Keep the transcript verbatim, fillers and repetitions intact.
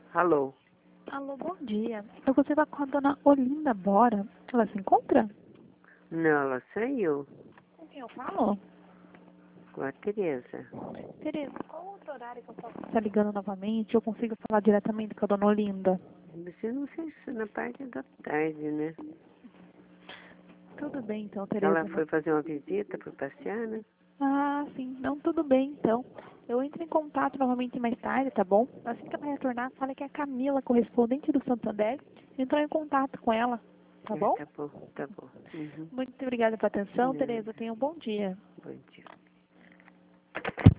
Alô? Alô, bom dia. Eu gostaria com a dona Olinda Bora. Ela se encontra? Não, ela saiu Com quem eu falo? com a Tereza. Tereza, qual outro horário que eu posso estar ligando novamente? Eu consigo falar diretamente com a dona Olinda? Você não sei se na parte da tarde, né? Tudo bem, então, Tereza. Ela foi fazer uma visita para passear, né? Ah, sim. Não, tudo bem, então. Eu entro em contato novamente mais tarde, tá bom? Assim que ela retornar, fala que é a Camila, correspondente do Santander, entrou em contato com ela, tá É, bom? tá bom, tá bom. Uhum. Muito obrigada pela atenção, Nada. Tereza. Tenha um bom dia. Bom dia.